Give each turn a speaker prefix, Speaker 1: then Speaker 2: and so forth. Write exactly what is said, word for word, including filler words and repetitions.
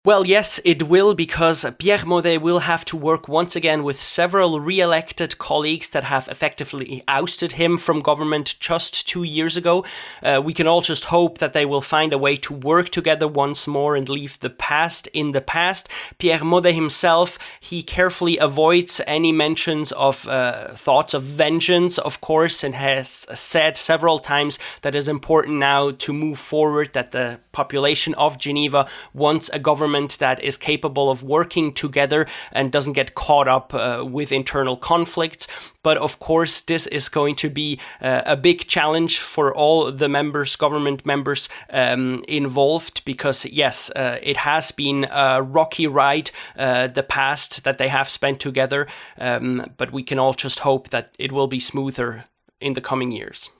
Speaker 1: Well, yes, it will, because Pierre Maudet will have to work once again with several re-elected colleagues that have effectively ousted him from government just two years ago. Uh, we can all just hope that they will find a way to work together once more and leave the past in the past. Pierre Maudet himself, he carefully avoids any mentions of uh, thoughts of vengeance, of course, and has said several times that it's important now to move forward, that the population of Geneva wants a government that is capable of working together and doesn't get caught up uh, with internal conflicts. But of course, this is going to be uh, a big challenge for all the members, government members um, involved, because yes, uh, it has been a rocky ride, uh, the past that they have spent together. Um, but we can all just hope that it will be smoother in the coming years.